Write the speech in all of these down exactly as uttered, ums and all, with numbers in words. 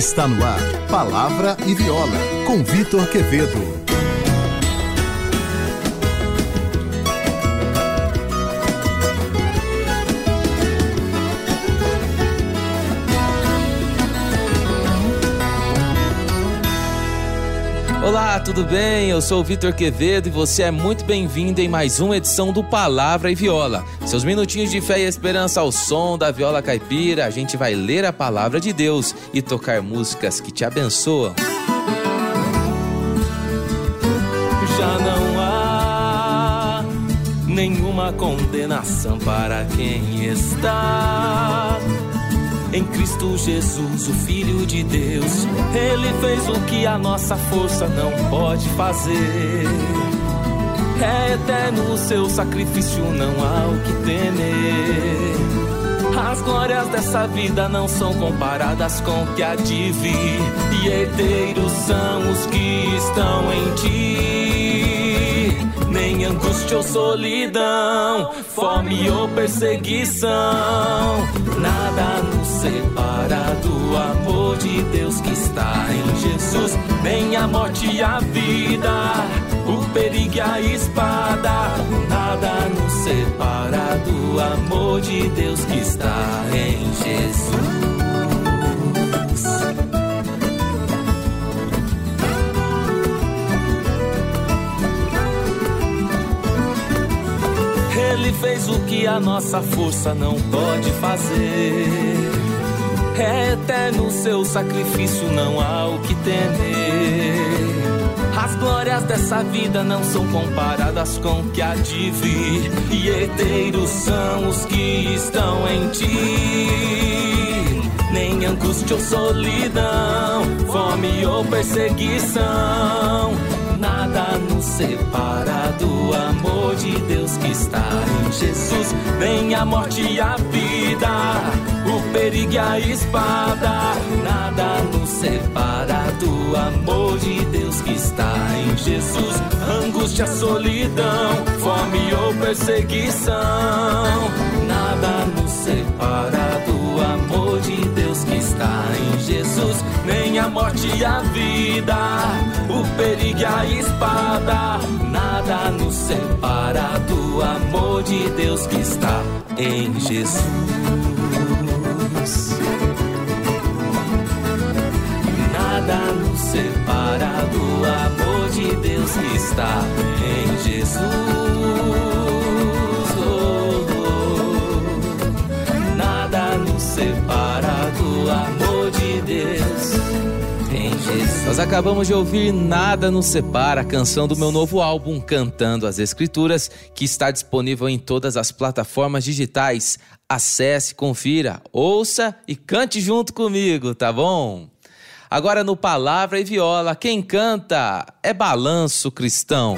Está no ar, Palavra e Viola, com Vitor Quevedo. Olá, tudo bem? Eu sou o Vitor Quevedo e você é muito bem-vindo em mais uma edição do Palavra e Viola. Seus minutinhos de fé e esperança ao som da viola caipira. A gente vai ler a palavra de Deus e tocar músicas que te abençoam. Já não há nenhuma condenação para quem está em Cristo Jesus, o Filho de Deus. Ele fez o que a nossa força não pode fazer. É eterno o seu sacrifício, não há o que temer. As glórias dessa vida não são comparadas com o que há de vir, e herdeiros são os que estão em ti. Nem angústia ou solidão, fome ou perseguição, nada nos separa do amor de Deus que está em Jesus. Nem a morte e a vida, o perigo e a espada, nada nos separa do amor de Deus que está em Jesus. Ele fez o que a nossa força não pode fazer. É eterno o seu sacrifício, não há o que temer. As glórias dessa vida não são comparadas com o que há de vir, e herdeiros são os que estão em ti. Nem angústia ou solidão, fome ou perseguição, nada nos separa do amor de Deus que está em Jesus. Nem a morte e a vida, o perigo e a espada, nada nos separa do amor de Deus que está em Jesus. Angústia, solidão, fome ou perseguição, nada nos separa do amor de Deus que está em Jesus. Nem a morte e a vida, o perigo e a espada, nada nos separa do amor de Deus que está em Jesus. Nada nos separa do amor de Deus que está em Jesus. Oh, oh. Nada nos separa do amor de Deus em Jesus. Nós acabamos de ouvir Nada Nos Separa, a canção do meu novo álbum Cantando as Escrituras, que está disponível em todas as plataformas digitais. Acesse, confira, ouça e cante junto comigo, tá bom? Agora no Palavra e Viola, quem canta é Balanço Cristão.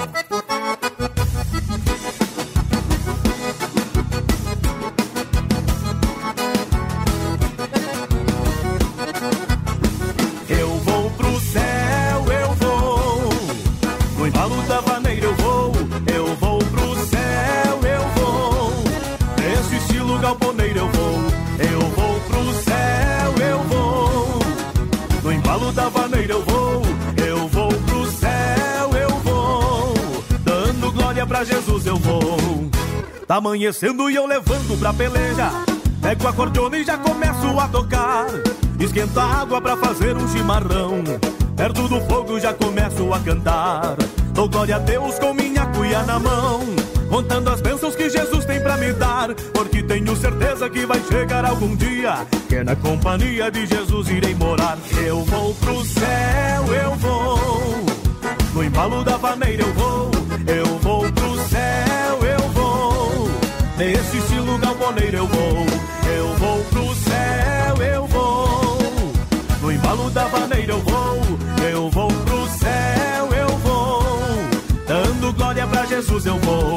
Pra Jesus eu vou. Tá amanhecendo e eu levando pra peleja, pego o acordeone e já começo a tocar. Esquento a água pra fazer um chimarrão, perto do fogo já começo a cantar. Dou glória a Deus com minha cuia na mão, contando as bênçãos que Jesus tem pra me dar, porque tenho certeza que vai chegar algum dia que na companhia de Jesus irei morar. Eu vou pro céu, eu vou, no embalo da vaneira eu vou. Eu vou pro céu, eu vou, nesse estilo galponeiro eu vou. Eu vou pro céu, eu vou, no embalo da vaneira eu vou. Eu vou pro céu, eu vou, dando glória pra Jesus eu vou.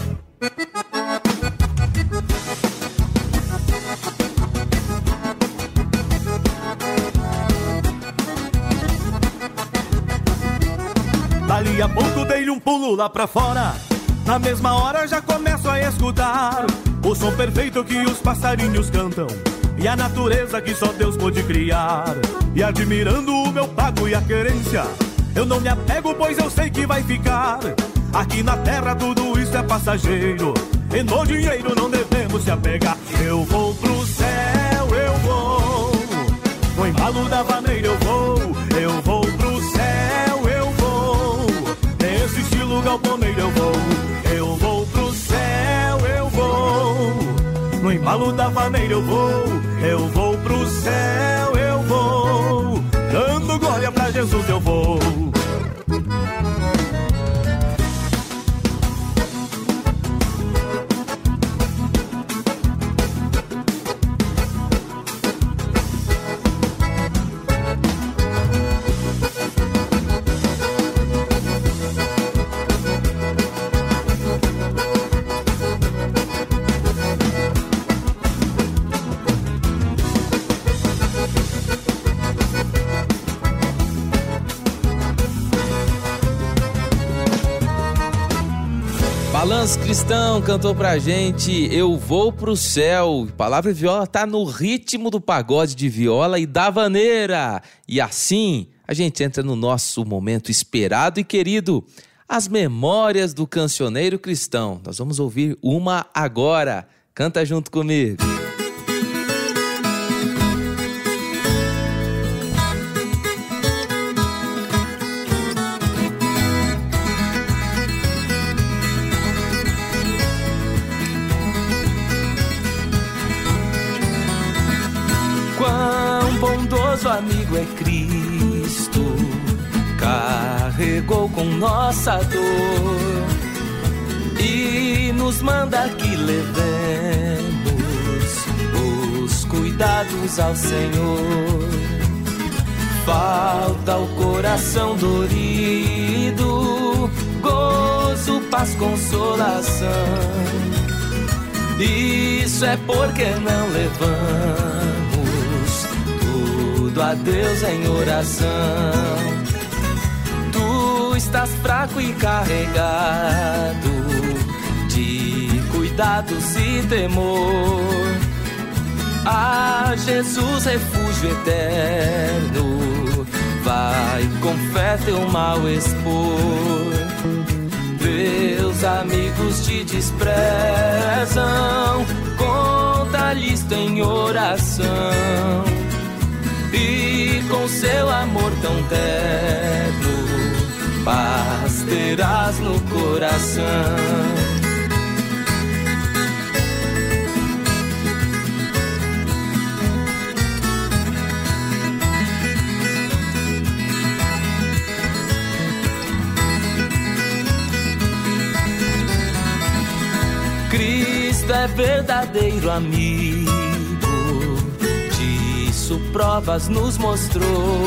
Dali a pouco dei um pulo lá pra fora, na mesma hora já começo a escutar o som perfeito que os passarinhos cantam. e a natureza que só Deus pôde criar. E admirando o meu pago e a querência, eu não me apego, pois eu sei que vai ficar. Aqui na terra tudo isso é passageiro, e no dinheiro não devemos se apegar. Eu vou pro céu, eu vou, no embalo da vaneira eu vou. Eu vou pro céu, eu vou, nesse estilo galponeiro eu vou. Eu vou pro céu, eu vou, no embalo da vaneira eu vou. Eu vou pro céu, eu vou, dando glória pra Jesus eu vou. Balanço Cristão cantou pra gente Eu Vou Pro Céu. Palavra e Viola tá no ritmo do pagode de viola e da vaneira. E assim a gente entra no nosso momento esperado e querido, as memórias do cancioneiro cristão. Nós vamos ouvir uma agora. Canta junto comigo. Bondoso amigo é Cristo, carregou com nossa dor e nos manda que levemos os cuidados ao Senhor. Falta o coração dorido, gozo, paz, consolação. Isso é porque não levamos a Deus em oração. Tu estás fraco e carregado de cuidados e temor. A Jesus refúgio eterno, vai com fé teu mal expor. Teus amigos te desprezam, conta-lhes em oração. E com seu amor tão terno, paz terás no coração. Cristo é verdadeiro amigo, provas nos mostrou,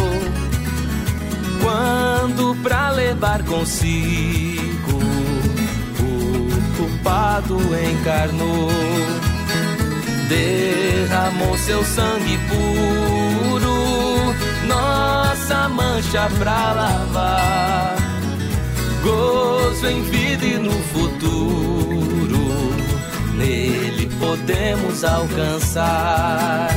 quando pra levar consigo o culpado encarnou, derramou seu sangue puro, nossa mancha pra lavar, gozo em vida e no futuro, nele podemos alcançar.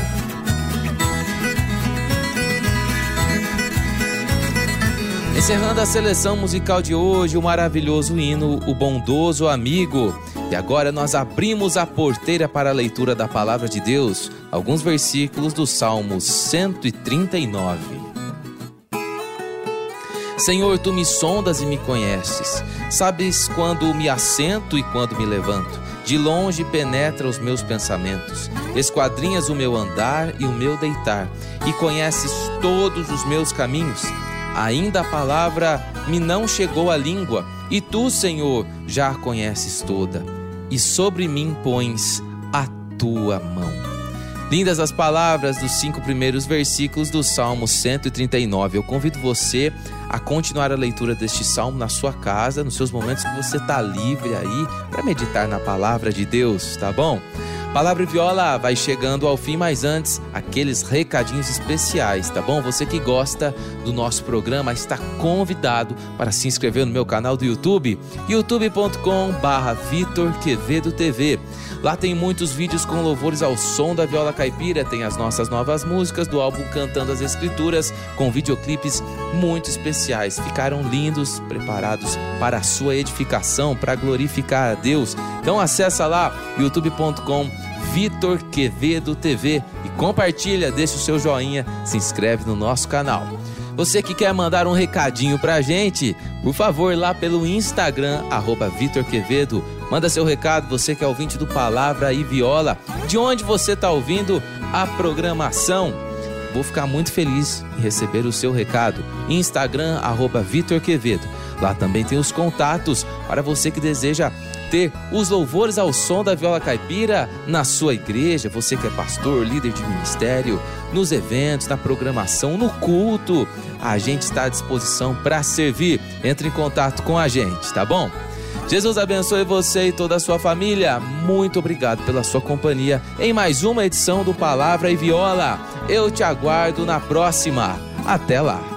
Encerrando a seleção musical de hoje, o maravilhoso hino O Bondoso Amigo. E agora nós abrimos a porteira para a leitura da Palavra de Deus, alguns versículos do Salmo cento e trinta e nove. Senhor, Tu me sondas e me conheces, sabes quando me assento e quando me levanto. De longe penetra os meus pensamentos, esquadrinhas o meu andar e o meu deitar, e conheces todos os meus caminhos. Ainda a palavra me não chegou à língua, e Tu, Senhor, já a conheces toda, e sobre mim pões a Tua mão. Lindas as palavras dos cinco primeiros versículos do Salmo cento e trinta e nove. Eu convido você a continuar a leitura deste Salmo na sua casa, nos seus momentos que você está livre aí, para meditar na palavra de Deus, tá bom? Palavra e Viola vai chegando ao fim, mas antes, aqueles recadinhos especiais, tá bom? Você que gosta do nosso programa está convidado para se inscrever no meu canal do YouTube, youtube ponto com barra Vitor Quevedo T V. Lá tem muitos vídeos com louvores ao som da viola caipira, tem as nossas novas músicas do álbum Cantando as Escrituras, com videoclipes muito especiais. Ficaram lindos, preparados para a sua edificação, para glorificar a Deus. Então acessa lá, youtube ponto com Vitor Quevedo T V e compartilha, deixa o seu joinha, se inscreve no nosso canal. Você que quer mandar um recadinho pra gente, por favor, lá pelo Instagram, arroba Vitor Quevedo, manda seu recado, você que é ouvinte do Palavra e Viola, de onde você tá ouvindo a programação. Vou ficar muito feliz em receber o seu recado. Instagram, arroba Vitor Quevedo. Lá também tem os contatos para você que deseja ter os louvores ao som da viola caipira na sua igreja, você que é pastor, líder de ministério, nos eventos, na programação, no culto. A gente está à disposição para servir. Entre em contato com a gente, tá bom? Jesus abençoe você e toda a sua família. Muito obrigado pela sua companhia em mais uma edição do Palavra e Viola. Eu te aguardo na próxima. Até lá.